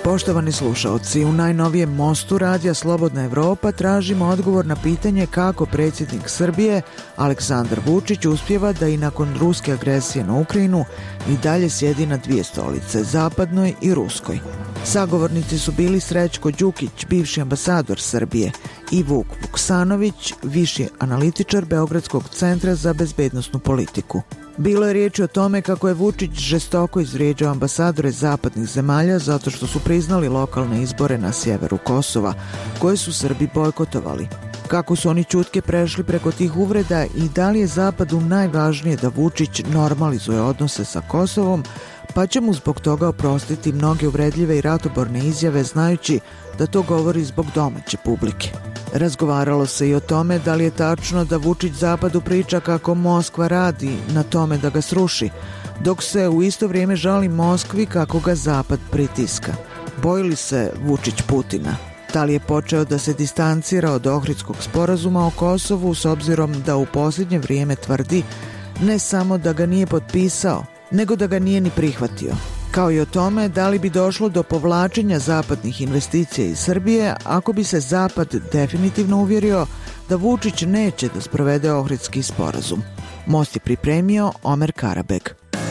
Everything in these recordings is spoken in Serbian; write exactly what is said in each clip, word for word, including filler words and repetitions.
Poštovani slušaoci, u najnovijem mostu Radija Slobodna Evropa tražimo odgovor na pitanje kako predsjednik Srbije Aleksandar Vučić uspijeva da i nakon ruske agresije na Ukrajinu i dalje sjedi na dvije stolice, zapadnoj i ruskoj. Sagovornici su bili Srećko Đukić, bivši ambasador Srbije, i Vuk Vuksanović, viši analitičar Beogradskog centra za bezbednosnu politiku. Bilo je riječi o tome kako je Vučić žestoko izvrijeđao ambasadore zapadnih zemalja zato što su priznali lokalne izbore na sjeveru Kosova, koje su Srbi bojkotovali. Kako su oni ćutke prešli preko tih uvreda i da li je Zapadu najvažnije da Vučić normalizuje odnose sa Kosovom, pa će mu zbog toga oprostiti mnoge uvredljive i ratoborne izjave znajući da to govori zbog domaće publike. Razgovaralo se i o tome da li je tačno da Vučić Zapadu priča kako Moskva radi na tome da ga sruši, dok se u isto vrijeme žali Moskvi kako ga Zapad pritiska. Boji li se Vučić Putina? Da li je počeo da se distancira od Ohridskog sporazuma o Kosovu s obzirom da u posljednje vrijeme tvrdi ne samo da ga nije potpisao, nego da ga nije ni prihvatio? Kao i o tome da li bi došlo do povlačenja zapadnih investicija iz Srbije ako bi se Zapad definitivno uvjerio da Vučić neće da sprovede Ohridski sporazum. Most je pripremio Omer Karabeg.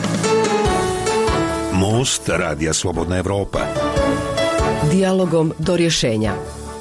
Most Radija Slobodna Evropa. Dijalogom do rješenja.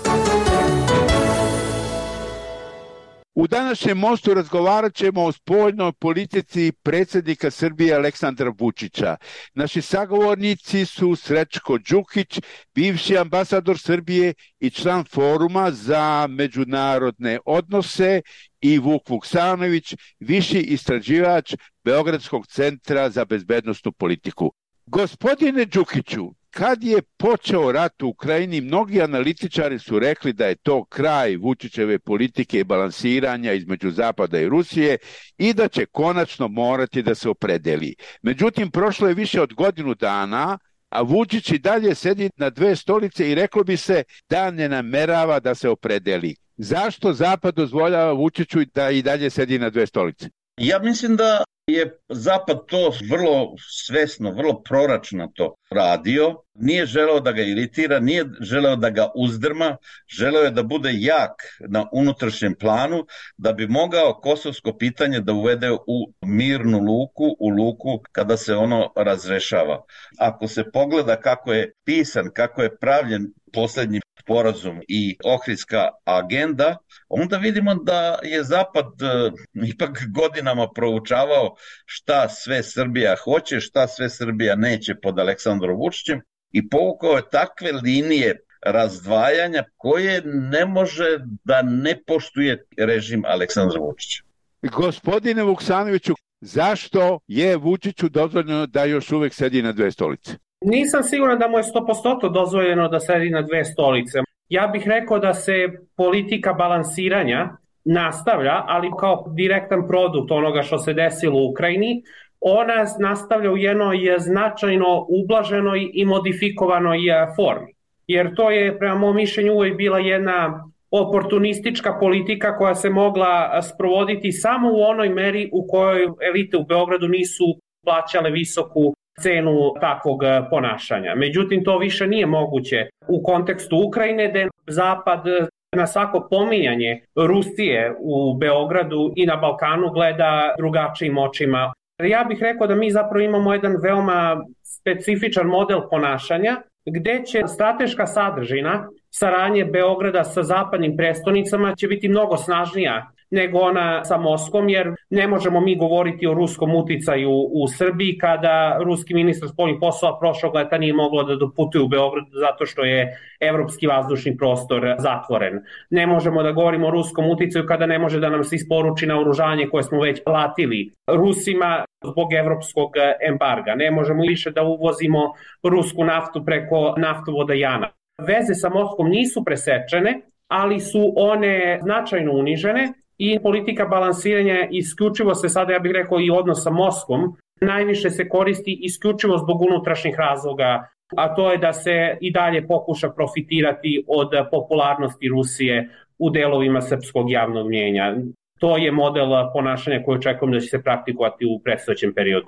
U današnjem mostu razgovarat ćemo o spoljnoj politici predsjednika Srbije Aleksandra Vučića. Naši sagovornici su Srećko Đukić, bivši ambasador Srbije i član Foruma za međunarodne odnose, i Vuk Vuksanović, viši istraživač Beogradskog centra za bezbednosnu politiku. Gospodine Đukiću, kad je počeo rat u Ukrajini, mnogi analitičari su rekli da je to kraj Vučićeve politike i balansiranja između Zapada i Rusije i da će konačno morati da se opredeli. Međutim, prošlo je više od godinu dana, a Vučić i dalje sedi na dve stolice i reklo bi se da ne namerava da se opredeli. Zašto Zapad dozvoljava Vučiću da i dalje sedi na dve stolice? Ja mislim da je Zapad to vrlo svesno, vrlo proračno to radio. Nije želeo da ga iritira, nije želeo da ga uzdrma, želeo je da bude jak na unutrašnjem planu, da bi mogao kosovsko pitanje da uvede u mirnu luku, u luku kada se ono razrešava. Ako se pogleda kako je pisan, kako je pravljen posljednji sporazum i Ohridska agenda, onda vidimo da je Zapad e, ipak godinama proučavao šta sve Srbija hoće, šta sve Srbija neće pod Aleksandrom Vučićem i povukao je takve linije razdvajanja koje ne može da ne poštuje režim Aleksandra Vučića. Gospodine Vuksanoviću, zašto je Vučiću dozvoljeno da još uvijek sedi na dve stolice? Nisam siguran da mu je sto posto dozvoljeno da sedi na dve stolice. Ja bih rekao da se politika balansiranja nastavlja, ali kao direktan produkt onoga što se desilo u Ukrajini, ona nastavlja u jednoj značajno ublaženoj i modifikovanoj formi. Jer to je, prema mom mišljenju, uvijek bila jedna oportunistička politika koja se mogla sprovoditi samo u onoj meri u kojoj elite u Beogradu nisu plaćale visoku cenu takvog ponašanja. Međutim, to više nije moguće u kontekstu Ukrajine, gde Zapad na svako pominjanje Rusije u Beogradu i na Balkanu gleda drugačijim očima. Ja bih rekao da mi zapravo imamo jedan veoma specifičan model ponašanja, gde će strateška sadržina saradnje Beograda sa zapadnim prestonicama će biti mnogo snažnija nego ona sa Moskvom, jer ne možemo mi govoriti o ruskom uticaju u Srbiji kada ruski ministar spoljnih poslova prošlog leta nije moglo da doputuje u Beograd zato što je evropski vazdušni prostor zatvoren. Ne možemo da govorimo o ruskom uticaju kada ne može da nam se isporuči naoružanje koje smo već platili Rusima zbog evropskog embarga. Ne možemo više da uvozimo rusku naftu preko naftovoda Jana. Veze sa Moskvom nisu presečene, ali su one značajno unižene i politika balansiranja isključivo se sada, ja bih rekao, i odnos sa Moskvom, najviše se koristi isključivo zbog unutrašnjih razloga, a to je da se i dalje pokuša profitirati od popularnosti Rusije u delovima srpskog javnog mnijenja. To je model ponašanja koji očekujem da će se praktikovati u predstojećem periodu.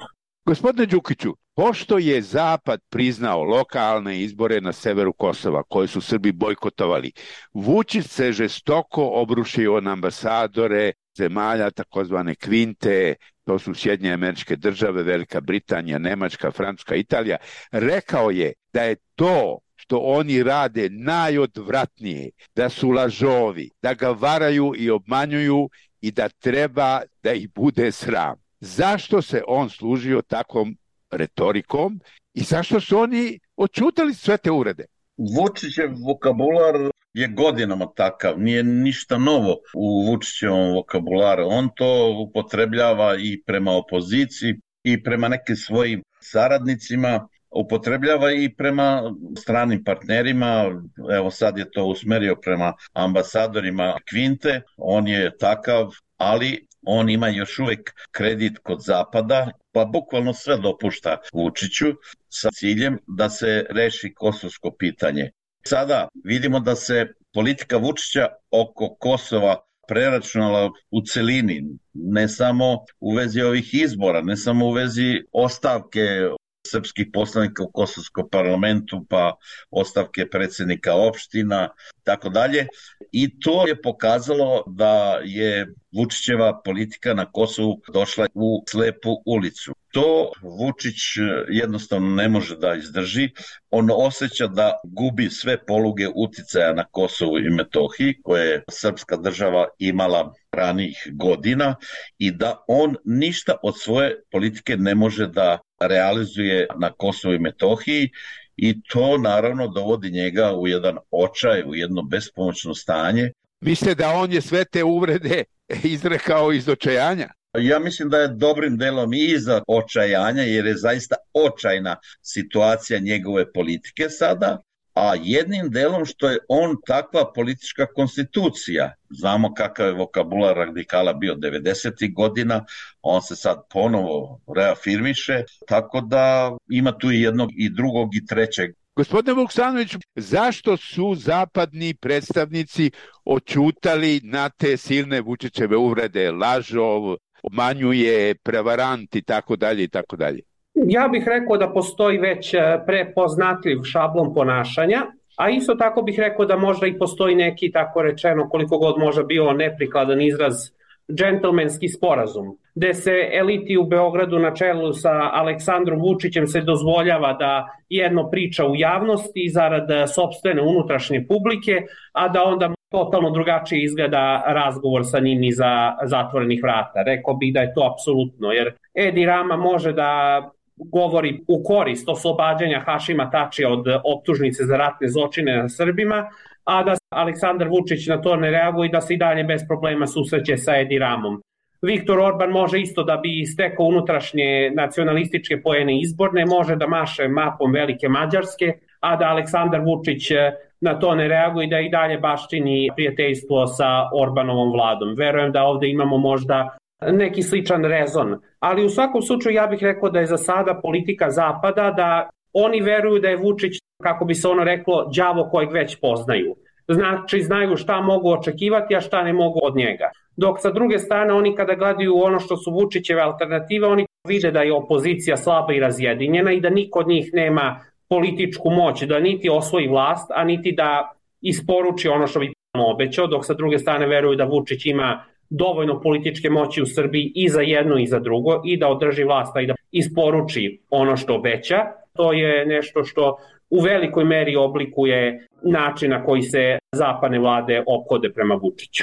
Gospodine Đukiću, pošto je Zapad priznao lokalne izbore na severu Kosova, koje su Srbi bojkotovali, Vučić se žestoko obrušio na ambasadore zemalja takozvane kvinte, to su Sjedinjene Američke Države, Velika Britanija, Nemačka, Francuska, Italija. Rekao je da je to što oni rade najodvratnije, da su lažovi, da ga varaju i obmanjuju i da treba da ih bude sram. Zašto se on služio takvom retorikom i zašto su oni odćutali sve te uvrede? Vučićev vokabular je godinama takav, nije ništa novo u Vučićevom vokabularu. On to upotrebljava i prema opoziciji i prema nekim svojim saradnicima, upotrebljava i prema stranim partnerima. Evo sad je to usmerio prema ambasadorima Kvinte, on je takav, ali on ima još uvijek kredit kod Zapada, pa bukvalno sve dopušta Vučiću sa ciljem da se reši kosovsko pitanje. Sada vidimo da se politika Vučića oko Kosova preračunala u celini, ne samo u vezi ovih izbora, ne samo u vezi ostavke srpskih poslanika u Kosovskom parlamentu, pa ostavke predsjednika opština, tako dalje. I to je pokazalo da je Vučićeva politika na Kosovu došla u slepu ulicu. To Vučić jednostavno ne može da izdrži. On osjeća da gubi sve poluge uticaja na Kosovu i Metohiji, koje je srpska država imala ranijih godina, i da on ništa od svoje politike ne može da realizuje na Kosovu i Metohiji, i to naravno dovodi njega u jedan očaj, u jedno bespomoćno stanje. Mislite da on je sve te uvrede izrekao iz očajanja? Ja mislim da je dobrim delom i iza očajanja, jer je zaista očajna situacija njegove politike sada, a jednim delom što je on takva politička konstitucija. Znamo kakav je vokabular radikala bio devedesetih godina, on se sad ponovo reafirmiše, tako da ima tu i jednog i drugog i trećeg. Gospodine Vuksanović, zašto su zapadni predstavnici oćutali na te silne Vučićeve uvrede, lažov, obmanjuje, prevarant i tako dalje i tako dalje? Ja bih rekao da postoji već prepoznatljiv šablon ponašanja, a isto tako bih rekao da možda i postoji neki, tako rečeno, koliko god možda bio neprikladan izraz, džentlmenski sporazum, gde se eliti u Beogradu na čelu sa Aleksandrom Vučićem se dozvoljava da jedno priča u javnosti zarad sopstvene unutrašnje publike, a da onda totalno drugačije izgleda razgovor sa njim iza zatvorenih vrata. Rekao bih da je to apsolutno, jer Edi Rama može da govori u korist oslobađanja Hašima Tačija od optužnice za ratne zločine na Srbima, a da Aleksandar Vučić na to ne reaguje i da se i dalje bez problema susreće sa Edi Ramom. Viktor Orban može isto da bi stekao unutrašnje nacionalističke poene izborne, može da maše mapom velike Mađarske, a da Aleksandar Vučić na to ne reaguje i da i dalje baštini prijateljstvo sa Orbanovom vladom. Verujem da ovde imamo možda neki sličan rezon. Ali u svakom slučaju ja bih rekao da je za sada politika Zapada da oni veruju da je Vučić, kako bi se ono reklo, đavo kojeg već poznaju. Znači znaju šta mogu očekivati, a šta ne mogu od njega. Dok sa druge strane oni kada gledaju ono što su Vučićeve alternative, oni vide da je opozicija slaba i razjedinjena i da niko od njih nema političku moć, da niti osvoji vlast, a niti da isporuči ono što bi obećao, dok sa druge strane veruju da Vučić ima dovoljno političke moći u Srbiji i za jedno i za drugo i da održi vlast i da isporuči ono što obeća. To je nešto što u velikoj meri oblikuje način na koji se zapadne vlade ophode prema Vučiću.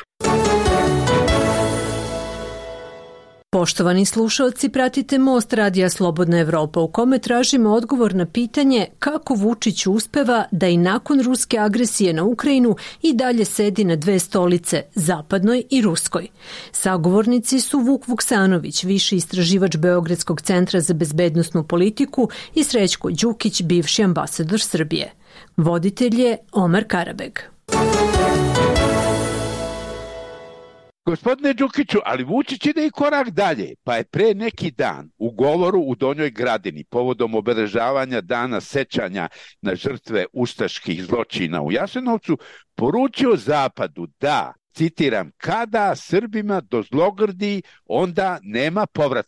Poštovani slušalci, pratite Most Radija Slobodna Evropa u kome tražimo odgovor na pitanje kako Vučić uspeva da i nakon ruske agresije na Ukrajinu i dalje sedi na dve stolice, zapadnoj i ruskoj. Sagovornici su Vuk Vuksanović, viši istraživač Beogradskog centra za bezbednosnu politiku, i Srećko Đukić, bivši ambasador Srbije. Voditelj je Omar Karabeg. Gospodine Đukiću, ali Vučić ide i korak dalje, pa je pre neki dan u govoru u Donjoj Gradini povodom obeležavanja dana sećanja na žrtve ustaških zločina u Jasenovcu poručio Zapadu da, citiram, kada Srbima dozlogrdi, onda nema povratka.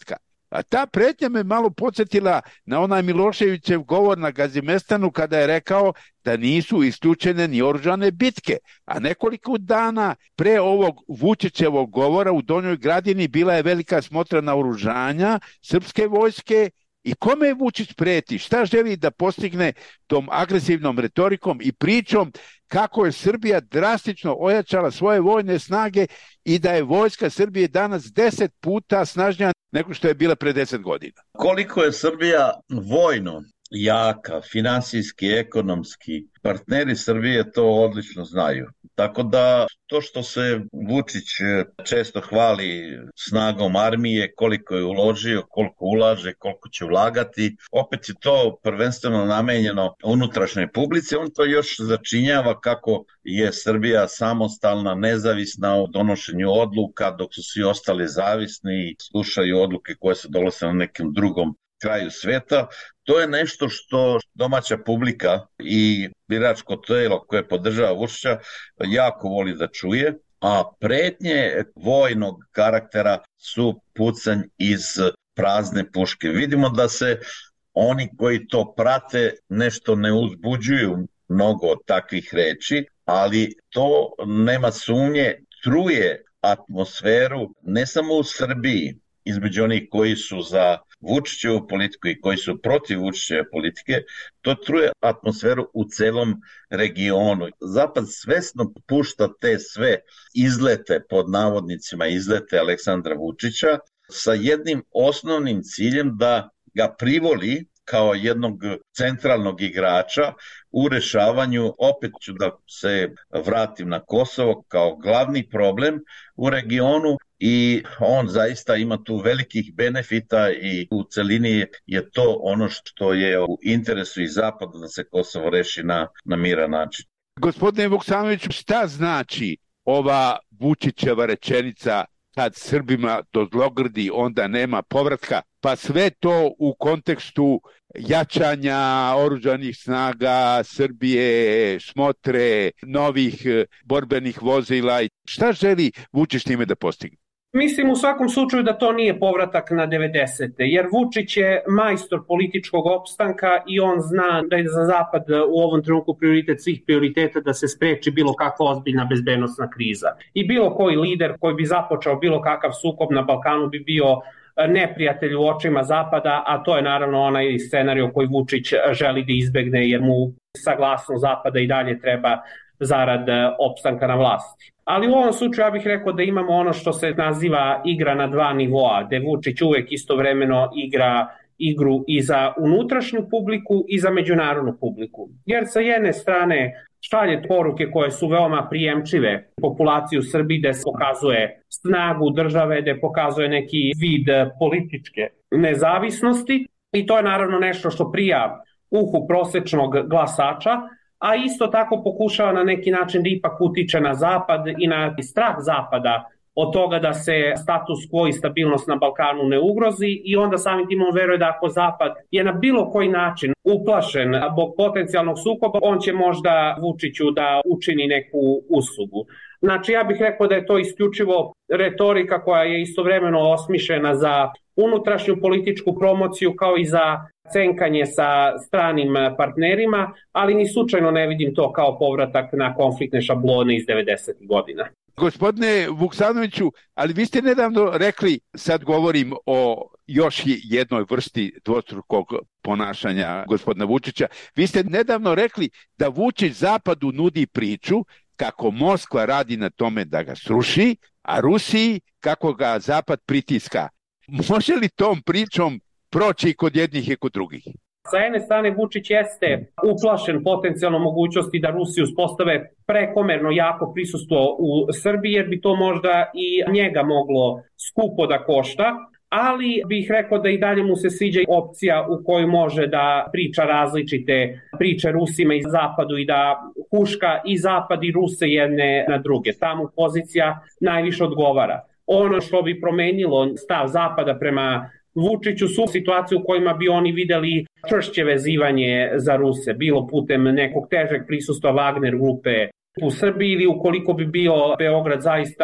A ta pretnja me malo podsjetila na onaj Miloševićev govor na Gazimestanu kada je rekao da nisu isključene ni oružane bitke. A nekoliko dana pre ovog Vučićevog govora u Donjoj Gradini bila je velika smotra naoružanja srpske vojske. I kome je Vučić preti? Šta želi da postigne tom agresivnom retorikom i pričom kako je Srbija drastično ojačala svoje vojne snage i da je vojska Srbije danas deset puta snažnija nego što je bila pre deset godina? Koliko je Srbija vojno jaka, finansijski, ekonomski, partneri Srbije to odlično znaju. Tako da to što se Vučić često hvali snagom armije, koliko je uložio, koliko ulaže, koliko će ulagati, opet je to prvenstveno namenjeno unutrašnjoj publici. On to još začinjava kako je Srbija samostalna, nezavisna u donošenju odluka, dok su svi ostali zavisni i slušaju odluke koje se donose na nekom drugom kraju sveta. To je nešto što domaća publika i biračko telo koje podržava Vučića jako voli da čuje, a pretnje vojnog karaktera su pucanj iz prazne puške. Vidimo da se oni koji to prate nešto ne uzbuđuju mnogo od takvih reči, ali to nema sumnje, truje atmosferu ne samo u Srbiji, između onih koji su za Vučićevu politiku i koji su protiv Vučićeve politike, to truje atmosferu u celom regionu. Zapad svesno pušta te sve izlete, pod navodnicima izlete Aleksandra Vučića, sa jednim osnovnim ciljem da ga privoli kao jednog centralnog igrača u rešavanju, opet ću da se vratim na Kosovo, kao glavni problem u regionu, i on zaista ima tu velikih benefita i u celini je to ono što je u interesu i Zapada da se Kosovo reši na, na miran način. Gospodine Vuksanoviću, šta znači ova Vučićeva rečenica kad Srbima dozlogrdi onda nema povratka, pa sve to u kontekstu jačanja oružanih snaga Srbije, smotre, novih borbenih vozila? Šta želi Vučić time da postigne? Mislim u svakom slučaju da to nije povratak na devedesete, jer Vučić je majstor političkog opstanka i on zna da je za Zapad u ovom trenutku prioritet svih prioriteta da se spreči bilo kakva ozbiljna bezbednosna kriza. I bilo koji lider koji bi započeo bilo kakav sukob na Balkanu bi bio neprijatelj u očima Zapada, a to je naravno onaj scenario koji Vučić želi da izbegne jer mu saglasnost Zapada i dalje treba zarad opstanka na vlasti. Ali u ovom slučaju ja bih rekao da imamo ono što se naziva igra na dva nivoa, gde Vučić uvek istovremeno igra igru i za unutrašnju publiku i za međunarodnu publiku. Jer sa jedne strane šalje poruke koje su veoma prijemčive populaciju Srbije, gde se pokazuje snagu države, gde pokazuje neki vid političke nezavisnosti i to je naravno nešto što prija uhu prosečnog glasača, a isto tako pokušava na neki način da ipak utiče na Zapad i na strah Zapada od toga da se status quo i stabilnost na Balkanu ne ugrozi i onda samim tim on veruje da ako Zapad je na bilo koji način uplašen zbog potencijalnog sukoba, on će možda Vučiću da učini neku uslugu. Znači ja bih rekao da je to isključivo retorika koja je istovremeno osmišljena za unutrašnju političku promociju kao i za cenkanje sa stranim partnerima, ali ni slučajno ne vidim to kao povratak na konfliktne šablone iz devedesetih godina. Gospodine Vuksanoviću, ali vi ste nedavno rekli, sad govorim o još jednoj vrsti dvostrukog ponašanja gospodina Vučića, vi ste nedavno rekli da Vučić Zapadu nudi priču kako Moskva radi na tome da ga sruši, a Rusiji kako ga Zapad pritiska. Može li tom pričom proći kod jednih i kod drugih? Sa jedne strane Vučić jeste uplašen potencijalno mogućnosti da Rusi uspostave prekomerno jako prisustvo u Srbiji, jer bi to možda i njega moglo skupo da košta, ali bih rekao da i dalje mu se sviđa opcija u kojoj može da priča različite priče Rusima i Zapadu i da huška i Zapad i Ruse jedne na druge. Tamo pozicija najviše odgovara. Ono što bi promenilo stav Zapada prema Vučiću su situacije u kojima bi oni videli čvršće vezivanje za Ruse, bilo putem nekog težeg prisustva Wagner grupe u Srbiji ili ukoliko bi bio Beograd zaista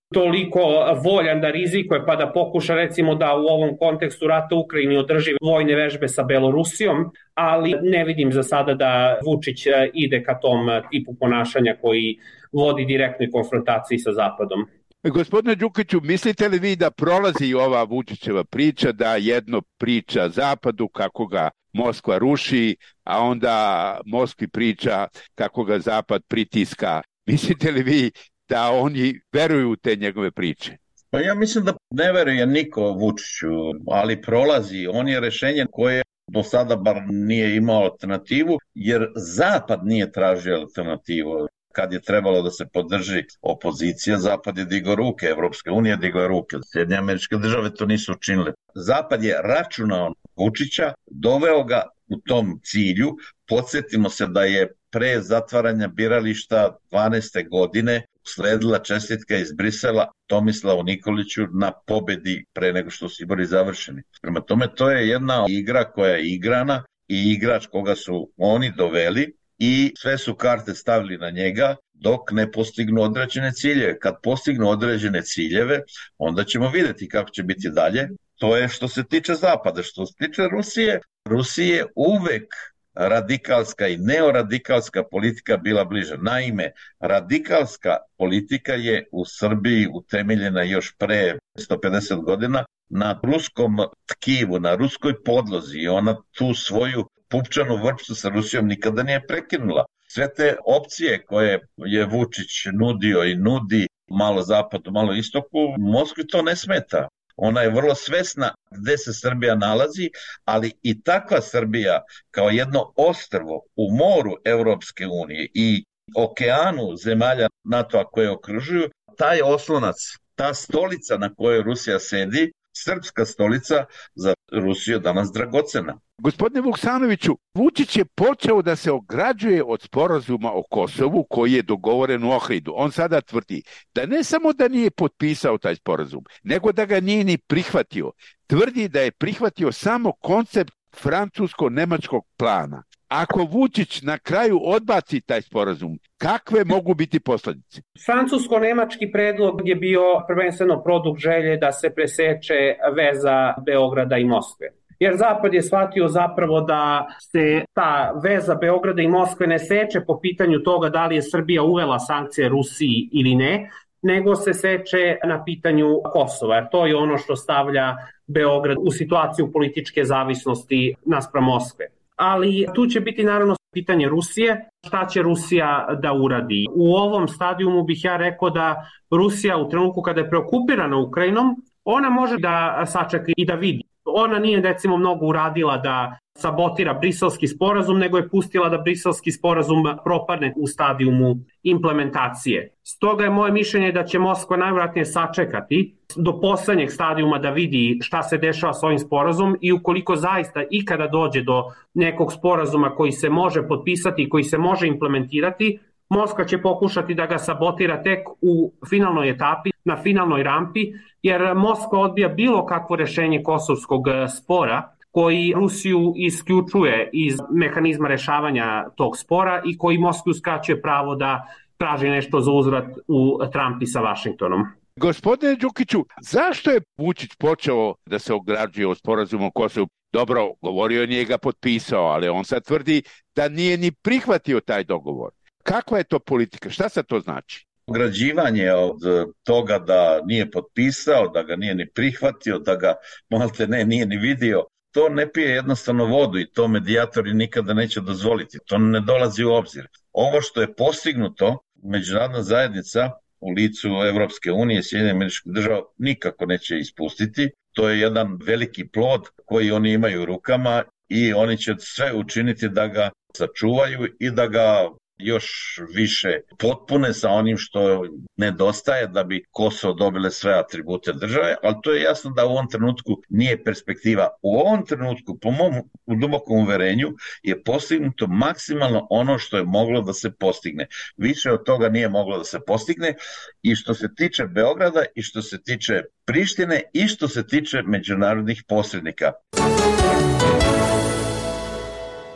toliko voljan da rizikuje pa da pokuša recimo da u ovom kontekstu rata u Ukrajini održi vojne vežbe sa Belorusijom, ali ne vidim za sada da Vučić ide ka tom tipu ponašanja koji vodi direktnoj konfrontaciji sa Zapadom. Gospodine Đukiću, mislite li vi da prolazi ova Vučićeva priča, da jedno priča Zapadu kako ga Moskva ruši, a onda Moskvi priča kako ga Zapad pritiska? Mislite li vi da oni veruju u te njegove priče? Pa ja mislim da ne veruje niko Vučiću, ali prolazi. On je rešenje koje do sada bar nije imao alternativu, jer Zapad nije tražio alternativu. Kad je trebalo da se podrži opozicija, Zapad je digao ruke, Evropska unija je digao ruke, Sjedinjene Američke Države to nisu učinile. Zapad je računao Vučića, doveo ga u tom cilju. Podsjetimo se da je pre zatvaranja birališta dvanaeste godine sledila čestitka iz Brisela Tomislavu Nikoliću na pobedi pre nego što su izbori završeni. Prema tome, to je jedna igra koja je igrana i igrač koga su oni doveli i sve su karte stavili na njega dok ne postignu određene ciljeve. Kad postignu određene ciljeve, onda ćemo vidjeti kako će biti dalje. To je što se tiče Zapada. Što se tiče Rusije, Rusije uvek radikalska i neoradikalska politika bila bliža. Naime, radikalska politika je u Srbiji utemeljena još pre sto pedeset godina na ruskom tkivu, na ruskoj podlozi i ona tu svoju pupčanu vrpcu sa Rusijom nikada nije prekinula. Sve te opcije koje je Vučić nudio i nudi malo zapadu, malo istoku, Moskvi to ne smeta. Ona je vrlo svesna gde se Srbija nalazi, ali i takva Srbija kao jedno ostrvo u moru Evropske unije i okeanu zemalja NATO-a koje okružuju, taj oslonac, ta stolica na kojoj Rusija sedi, srpska stolica, za Rusiju danas dragocena. Gospodine Vuksanoviću, Vučić je počeo da se ograđuje od sporazuma o Kosovu koji je dogovoren u Ohridu. On sada tvrdi da ne samo da nije potpisao taj sporazum, nego da ga nije ni prihvatio. Tvrdi da je prihvatio samo koncept francusko-nemačkog plana. Ako Vučić na kraju odbaci taj sporazum, kakve mogu biti posledice? Francusko-nemački predlog je bio prvenstveno produkt želje da se preseče veza Beograda i Moskve. Jer Zapad je shvatio zapravo da se ta veza Beograda i Moskve ne seče po pitanju toga da li je Srbija uvela sankcije Rusiji ili ne, nego se seče na pitanju Kosova, jer to je ono što stavlja Beograd u situaciju političke zavisnosti naspram Moskve. Ali tu će biti naravno pitanje Rusije, šta će Rusija da uradi. U ovom stadijumu bih ja rekao da Rusija u trenutku kada je preokupirana Ukrajinom, ona može da sačeka i da vidi. Ona nije recimo mnogo uradila da sabotira briselski sporazum, nego je pustila da briselski sporazum propadne u stadijumu implementacije. Stoga je moje mišljenje da će Moskva najvjerojatnije sačekati do poslednjeg stadijuma da vidi šta se dešava s ovim sporazumom i ukoliko zaista ikada dođe do nekog sporazuma koji se može potpisati i koji se može implementirati, Moskva će pokušati da ga sabotira tek u finalnoj etapi, na finalnoj rampi, jer Moskva odbija bilo kakvo rešenje kosovskog spora koji Rusiju isključuje iz mehanizma rešavanja tog spora i koji Moskvi uskraćuje pravo da traži nešto za uzvrat u trampi sa Vašingtonom. Gospodine Đukiću, zašto je Vučić počeo da se ograđuje od sporazuma o Kosovu? Dobro, govorio, nije ga potpisao, ali on sad tvrdi da nije ni prihvatio taj dogovor. Kakva je to politika? Šta sad to znači? Ograđivanje od toga da nije potpisao, da ga nije ni prihvatio, da ga malte ne nije ni vidio, to ne pije jednostavno vodu i to medijatori nikada neće dozvoliti. To ne dolazi u obzir. Ovo što je postignuto, međunarodna zajednica u licu Evropske unije, Sjedinjenih Američkih Država nikako neće ispustiti. To je jedan veliki plod koji oni imaju u rukama i oni će sve učiniti da ga sačuvaju i da ga još više potpune sa onim što nedostaje da bi Kosovo dobile sve atribute države, ali to je jasno da u ovom trenutku nije perspektiva. U ovom trenutku, po mom dubokom uverenju, je postignuto maksimalno ono što je moglo da se postigne. Više od toga nije moglo da se postigne i što se tiče Beograda i što se tiče Prištine i što se tiče međunarodnih posrednika.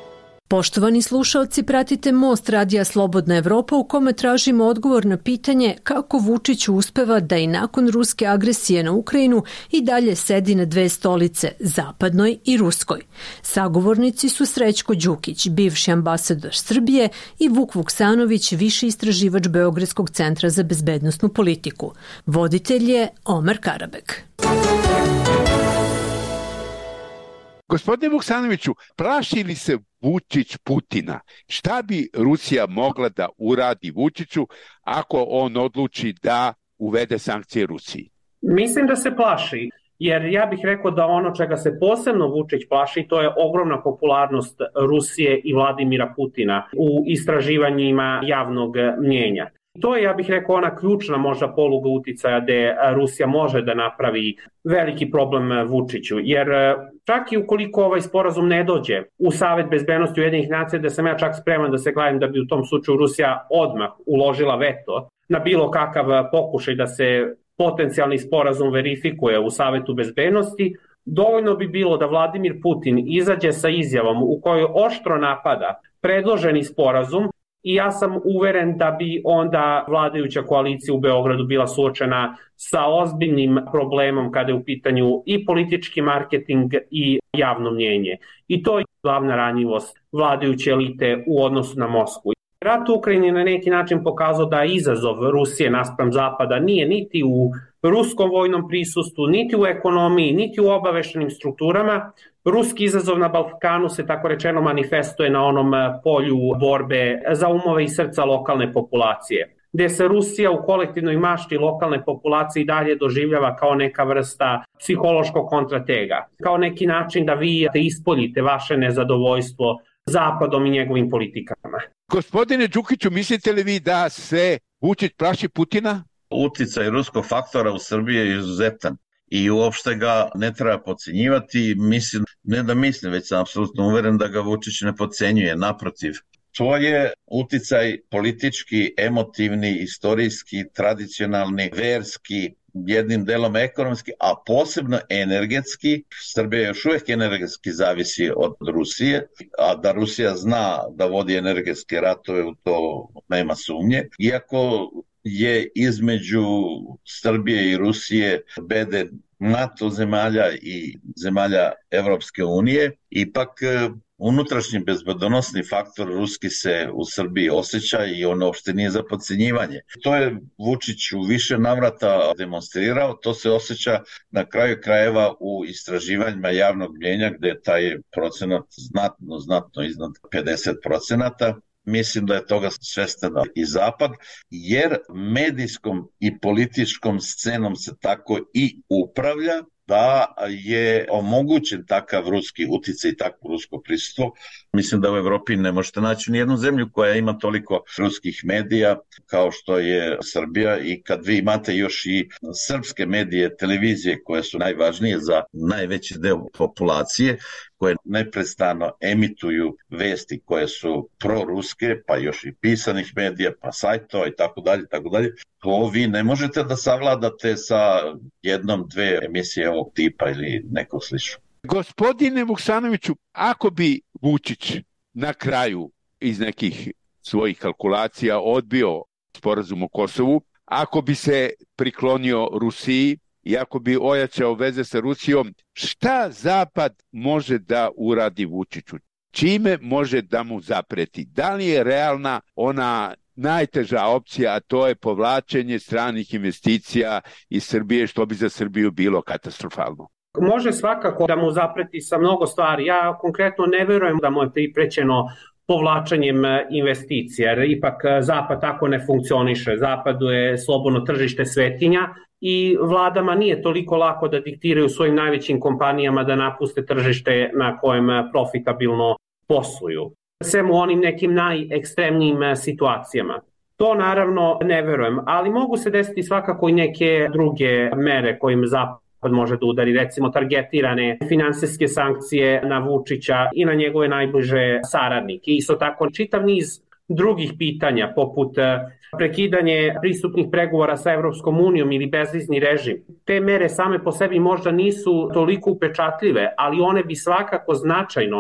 Poštovani slušaoci, pratite Most radija Slobodna Evropa u kome tražimo odgovor na pitanje kako Vučić uspeva da i nakon ruske agresije na Ukrajinu i dalje sedi na dve stolice, zapadnoj i ruskoj. Sagovornici su Srećko Đukić, bivši ambasador Srbije, i Vuk Vuksanović, viši istraživač Beogradskog centra za bezbednosnu politiku. Voditelj je Omer Karabek. Gospodine Vuksanoviću, plaši li se Vučić Putina? Šta bi Rusija mogla da uradi Vučiću ako on odluči da uvede sankcije Rusiji? Mislim da se plaši, jer ja bih rekao da ono čega se posebno Vučić plaši, to je ogromna popularnost Rusije i Vladimira Putina u istraživanjima javnog mnjenja. To je, ja bih rekao, ona ključna možda poluga uticaja gde Rusija može da napravi veliki problem Vučiću, jer čak i ukoliko ovaj sporazum ne dođe u Savet bezbednosti Ujedinjenih nacija, da sam ja čak spreman da se gledam da bi u tom slučaju Rusija odmah uložila veto na bilo kakav pokušaj da se potencijalni sporazum verifikuje u Savetu bezbednosti, dovoljno bi bilo da Vladimir Putin izađe sa izjavom u kojoj oštro napada predloženi sporazum. I ja sam uveren da bi onda vladajuća koalicija u Beogradu bila suočena sa ozbiljnim problemom kada je u pitanju i politički marketing i javno mnjenje. I to je glavna ranjivost vladajuće elite u odnosu na Moskvu. Rat u Ukrajini na neki način pokazao da izazov Rusije naspram Zapada nije niti u ruskom vojnom prisustvu, niti u ekonomiji, niti u obaveštenim strukturama. Ruski izazov na Balkanu se tako rečeno manifestuje na onom polju borbe za umove i srca lokalne populacije, gde se Rusija u kolektivnoj mašti lokalne populacije i dalje doživljava kao neka vrsta psihološkog kontratega, kao neki način da vi ispoljite vaše nezadovoljstvo Zapadom i njegovim politikama. Gospodine Đukiću, mislite li vi da se Vučić plaši Putina? Uticaj ruskog faktora u Srbiji je izuzetan i uopšte ga ne treba podcenjivati. Mislim, ne da mislim, već sam apsolutno uveren da ga Vučić ne podcenjuje, naprotiv. To je uticaj politički, emotivni, istorijski, tradicionalni, verski, jednim delom ekonomski, a posebno energetski. Srbija još uvijek energetski zavisi od Rusije, a da Rusija zna da vodi energetske ratove, u to nema sumnje. Iako je između Srbije i Rusije beden NATO zemalja i zemalja Evropske unije, ipak unutrašnji bezbedonosni faktor ruski se u Srbiji osjeća i on uopšte nije za podcenjivanje. To je Vučić u više navrata demonstrirao, to se osjeća na kraju krajeva u istraživanjima javnog mnjenja gde je taj procenat znatno, znatno iznad pedeset procenata. Mislim da je toga svestan i Zapad, jer medijskom i političkom scenom se tako i upravlja da je omogućen takav ruski uticaj i takvo rusko prisustvo. Mislim da u Evropi ne možete naći ni jednu zemlju koja ima toliko ruskih medija kao što je Srbija, i kad vi imate još i srpske medije, televizije koje su najvažnije za najveći deo populacije, koje neprestano emituju vesti koje su proruske, pa još i pisanih medija, pa sajtova i tako dalje, tako dalje. To vi ne možete da savladate sa jednom, dve emisije ovog tipa ili nekog slično. Gospodine Vuksanoviću, ako bi Vučić na kraju iz nekih svojih kalkulacija odbio sporazum o Kosovu, ako bi se priklonio Rusiji i ako bi ojačao veze sa Rusijom, šta Zapad može da uradi Vučiću? Čime može da mu zapreti? Da li je realna ona najteža opcija, a to je povlačenje stranih investicija iz Srbije, što bi za Srbiju bilo katastrofalno? Može svakako da mu zapreti sa mnogo stvari. Ja konkretno ne verujem da mu je priprećeno povlačenjem investicija, jer ipak Zapad tako ne funkcioniše. Zapadu je slobodno tržište svetinja i vladama nije toliko lako da diktiraju svojim najvećim kompanijama da napuste tržište na kojem profitabilno posluju. Sem u onim nekim najekstremnijim situacijama. To naravno ne verujem, ali mogu se desiti svakako i neke druge mere kojim Zapad može da udari, recimo targetirane finansijske sankcije na Vučića i na njegove najbliže saradnike. Isto tako čitav niz drugih pitanja, poput prekidanje pristupnih pregovora sa Evropskom unijom ili bezvizni režim. Te mere same po sebi možda nisu toliko upečatljive, ali one bi svakako značajno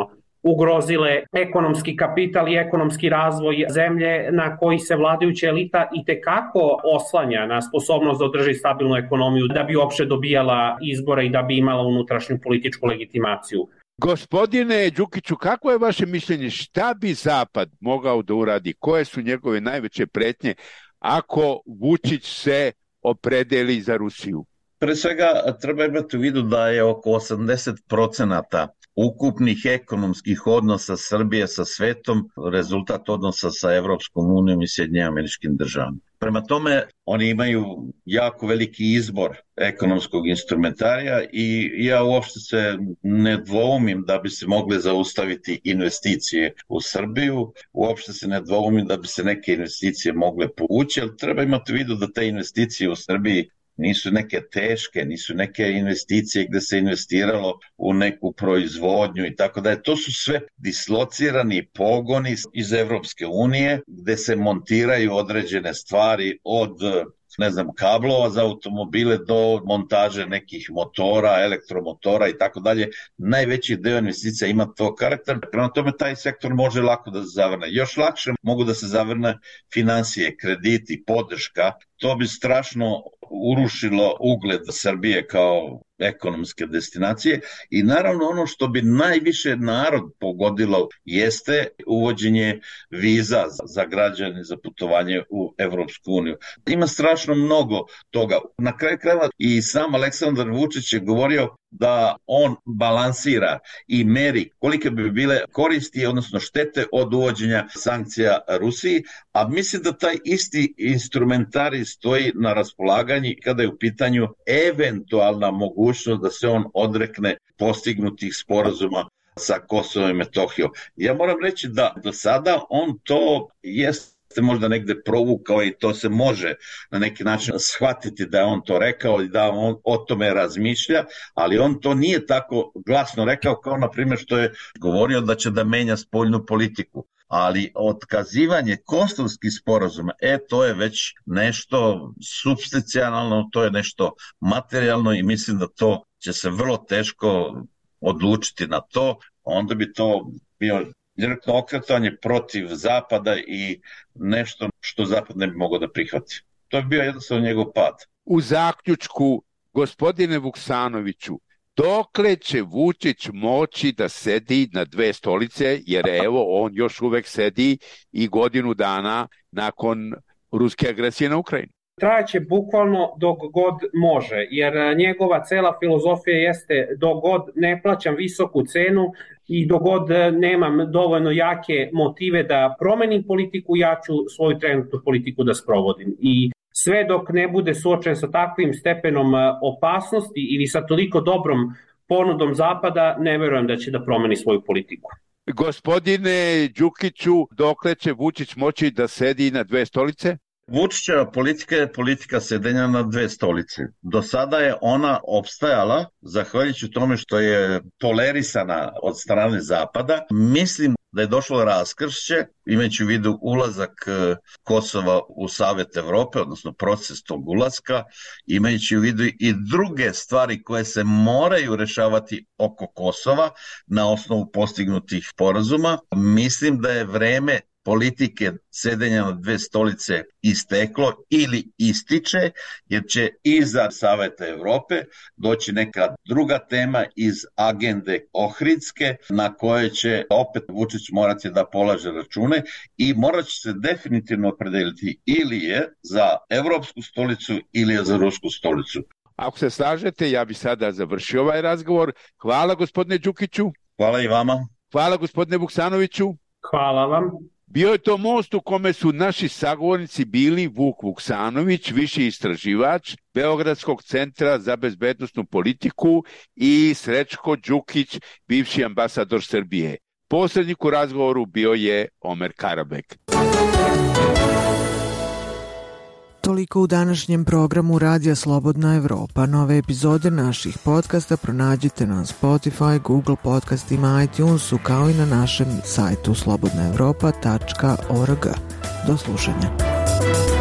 ugrozile ekonomski kapital i ekonomski razvoj zemlje na koji se vladajuća elita i tekako oslanja na sposobnost da održi stabilnu ekonomiju, da bi uopšte dobijala izbore i da bi imala unutrašnju političku legitimaciju. Gospodine Đukiću, kako je vaše mišljenje, šta bi Zapad mogao da uradi, koje su njegove najveće pretnje ako Vučić se opredeli za Rusiju? Pre svega treba imati u vidu da je oko osamdeset procenata ukupnih ekonomskih odnosa Srbije sa svetom rezultat odnosa sa Evropskom unijom i Sjedinjenim Američkim Državama. Prema tome, oni imaju jako veliki izbor ekonomskog instrumentarija i ja uopšte se ne dvoumim da bi se mogle zaustaviti investicije u Srbiju, uopšte se ne dvoumim da bi se neke investicije mogle povući, ali treba imati u vidu da te investicije u Srbiji nisu neke teške, nisu neke investicije gde se investiralo u neku proizvodnju i tako da je. To su sve dislocirani pogoni iz Evropske unije gde se montiraju određene stvari od ne znam, kablova za automobile do montaže nekih motora, elektromotora i tako dalje. Najveći deo investicija ima to karakter. Prema tome, taj sektor može lako da se zavrne. Još lakše mogu da se zavrne finansije, krediti, podrška. To bi strašno urušilo ugled Srbije kao ekonomske destinacije i naravno ono što bi najviše narod pogodilo jeste uvođenje viza za građane za putovanje u Evropsku uniju. Ima strašno mnogo toga. Na kraju krajeva i sam Aleksandar Vučić je govorio da on balansira i meri kolike bi bile koristi, odnosno štete od uvođenja sankcija Rusiji, a mislim da taj isti instrumentari stoji na raspolaganju kada je u pitanju eventualna mogućnost da se on odrekne postignutih sporazuma sa Kosovom i Metohijom. Ja moram reći da do sada on to jest se možda negde provukao i to se može na neki način shvatiti da je on to rekao i da on o tome razmišlja, ali on to nije tako glasno rekao kao na primjer što je govorio da će da menja spoljnu politiku. Ali otkazivanje kosovskih sporazuma, e, to je već nešto supstancijalno, to je nešto materijalno i mislim da to će se vrlo teško odlučiti na to, onda bi to bio direktno okretanje protiv Zapada i nešto što Zapad ne bi mogao da prihvati. To je bio jednostavno njegov pad. U zaključku, gospodine Vuksanoviću, dokle će Vučić moći da sedi na dve stolice, jer evo on još uvek sedi i godinu dana nakon ruske agresije na Ukrajinu? Trajaće bukvalno dok god može, jer njegova cela filozofija jeste dok god ne plaćam visoku cenu i dok god nemam dovoljno jake motive da promenim politiku, ja ću svoju trenutnu politiku da sprovodim. I sve dok ne bude suočen sa takvim stepenom opasnosti ili sa toliko dobrom ponudom Zapada, ne verujem da će da promeni svoju politiku. Gospodine Đukiću, dokle će Vučić moći da sedi na dve stolice? Vučićeva politika je politika sedenja na dve stolice. Do sada je ona opstajala zahvaljujući tome što je tolerisana od strane Zapada. Mislim da je došlo raskršće, imajući u vidu ulazak Kosova u Savet Evrope, odnosno proces tog ulaska, imajući u vidu i druge stvari koje se moraju rešavati oko Kosova na osnovu postignutih sporazuma. Mislim da je vreme politike sedenja na dve stolice isteklo ili ističe, jer će iza Saveta Evrope doći neka druga tema iz agende Ohridske na koje će opet Vučić morati da polaže račune i morat će se definitivno opredeliti ili je za evropsku stolicu ili je za rusku stolicu. Ako se slažete, ja bi sada završio ovaj razgovor. Hvala gospodine Đukiću. Hvala i vama. Hvala gospodine Vuksanoviću. Hvala vam. Bio je to most u kome su naši sagovornici bili Vuk Vuksanović, viši istraživač Beogradskog centra za bezbednosnu politiku i Srećko Đukić, bivši ambasador Srbije. Posrednik u razgovoru bio je Omer Karabek. Toliko u današnjem programu Radija Slobodna Evropa. Nove epizode naših podcasta pronađite na Spotify, Google podcastima, iTunesu kao i na našem sajtu slobodna evropa tačka org. Do slušanja.